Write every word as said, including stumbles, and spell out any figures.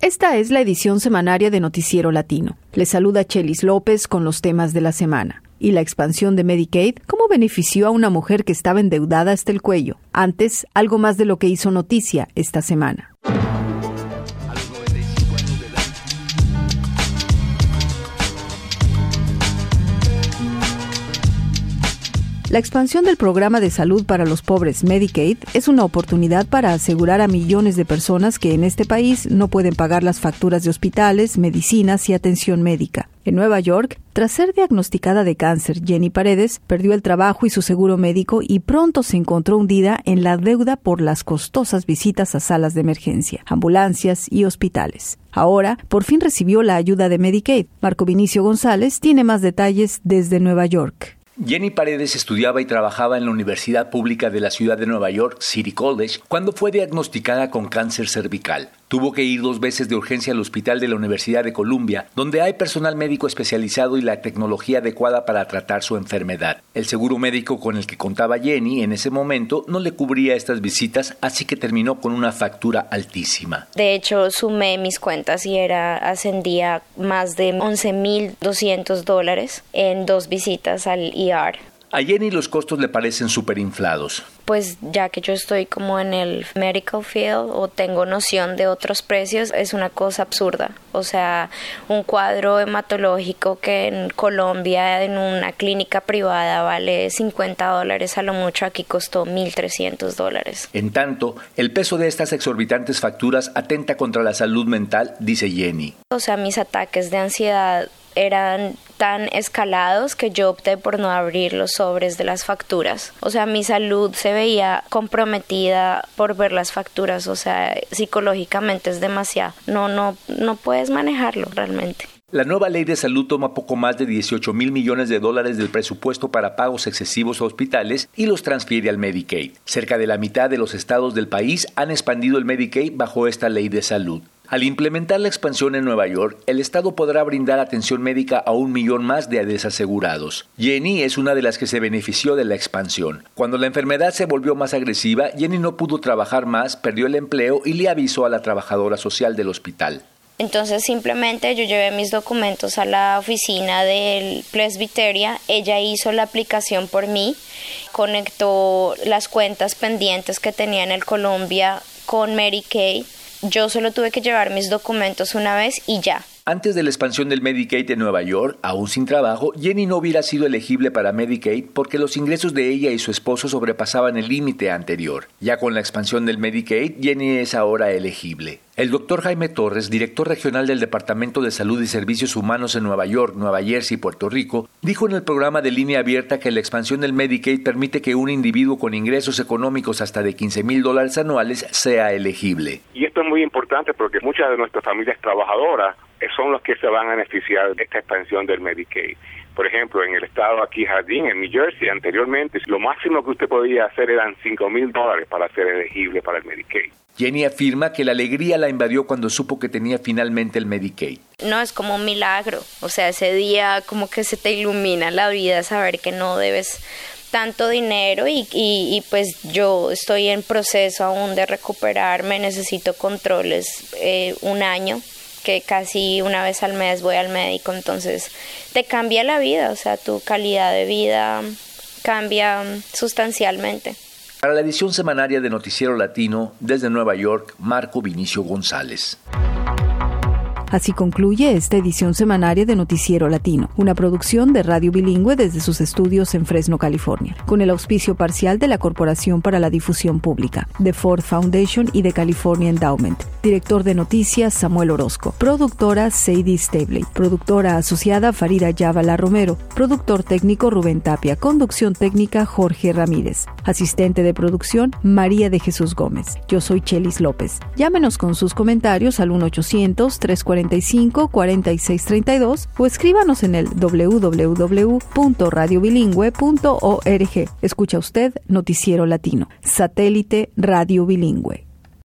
Esta es la edición semanaria de Noticiero Latino. Les saluda Chelis López con los temas de la semana. Y la expansión de Medicaid, ¿cómo benefició a una mujer que estaba endeudada hasta el cuello? Antes, algo más de lo que hizo noticia esta semana. La expansión del programa de salud para los pobres Medicaid es una oportunidad para asegurar a millones de personas que en este país no pueden pagar las facturas de hospitales, medicinas y atención médica. En Nueva York, tras ser diagnosticada de cáncer, Jenny Paredes perdió el trabajo y su seguro médico y pronto se encontró hundida en la deuda por las costosas visitas a salas de emergencia, ambulancias y hospitales. Ahora, por fin recibió la ayuda de Medicaid. Marco Vinicio González tiene más detalles desde Nueva York. Jenny Paredes estudiaba y trabajaba en la Universidad Pública de la ciudad de Nueva York, City College, cuando fue diagnosticada con cáncer cervical. Tuvo que ir dos veces de urgencia al hospital de la Universidad de Columbia, donde hay personal médico especializado y la tecnología adecuada para tratar su enfermedad. El seguro médico con el que contaba Jenny en ese momento no le cubría estas visitas, así que terminó con una factura altísima. De hecho, sumé mis cuentas y era ascendía más de once mil doscientos dólares en dos visitas al E R. A Jenny los costos le parecen súper inflados. Pues ya que yo estoy como en el medical field o tengo noción de otros precios, es una cosa absurda. O sea, un cuadro hematológico que en Colombia en una clínica privada vale cincuenta dólares a lo mucho, aquí costó mil trescientos dólares. En tanto, el peso de estas exorbitantes facturas atenta contra la salud mental, dice Jenny. O sea, mis ataques de ansiedad eran tan escalados que yo opté por no abrir los sobres de las facturas. O sea, mi salud se veía comprometida por ver las facturas. O sea, psicológicamente es demasiado. No, no, no puedes manejarlo realmente. La nueva ley de salud toma poco más de dieciocho mil millones de dólares del presupuesto para pagos excesivos a hospitales y los transfiere al Medicaid. Cerca de la mitad de los estados del país han expandido el Medicaid bajo esta ley de salud. Al implementar la expansión en Nueva York, el Estado podrá brindar atención médica a un millón más de desasegurados. Jenny es una de las que se benefició de la expansión. Cuando la enfermedad se volvió más agresiva, Jenny no pudo trabajar más, perdió el empleo y le avisó a la trabajadora social del hospital. Entonces simplemente yo llevé mis documentos a la oficina del Presbyteria, ella hizo la aplicación por mí, conectó las cuentas pendientes que tenía en el Columbia con Medicaid. Yo solo tuve que llevar mis documentos una vez y ya. Antes de la expansión del Medicaid en Nueva York, aún sin trabajo, Jenny no hubiera sido elegible para Medicaid porque los ingresos de ella y su esposo sobrepasaban el límite anterior. Ya con la expansión del Medicaid, Jenny es ahora elegible. El doctor Jaime Torres, director regional del Departamento de Salud y Servicios Humanos en Nueva York, Nueva Jersey y Puerto Rico, dijo en el programa de Línea Abierta que la expansión del Medicaid permite que un individuo con ingresos económicos hasta de quince mil dólares anuales sea elegible. Y esto es muy importante porque muchas de nuestras familias trabajadoras son los que se van a beneficiar de esta expansión del Medicaid. Por ejemplo, en el estado aquí Jardín, en New Jersey, anteriormente, lo máximo que usted podía hacer eran cinco mil dólares para ser elegible para el Medicaid. Jenny afirma que la alegría la invadió cuando supo que tenía finalmente el Medicaid. No, es como un milagro. O sea, ese día como que se te ilumina la vida, saber que no debes tanto dinero y, y, y pues yo estoy en proceso aún de recuperarme, necesito controles eh, un año, que casi una vez al mes voy al médico, entonces te cambia la vida, o sea, tu calidad de vida cambia sustancialmente. Para la edición semanaria de Noticiero Latino, desde Nueva York, Marco Vinicio González. Así concluye esta edición semanaria de Noticiero Latino, una producción de Radio Bilingüe desde sus estudios en Fresno, California, con el auspicio parcial de la Corporación para la Difusión Pública, de Ford Foundation y de California Endowment. Director de noticias, Samuel Orozco. Productora, Sadie Stabley. Productora asociada, Farida Yavala Romero. Productor técnico, Rubén Tapia. Conducción técnica, Jorge Ramírez. Asistente de producción, María de Jesús Gómez. Yo soy Chelis López. Llámenos con sus comentarios al uno ochocientos, trescientos cuarenta y cinco, cuarenta y seis treinta y dos o escríbanos en el doble u doble u doble u punto radio bilingüe punto org. Escucha usted Noticiero Latino, satélite Radio Bilingüe.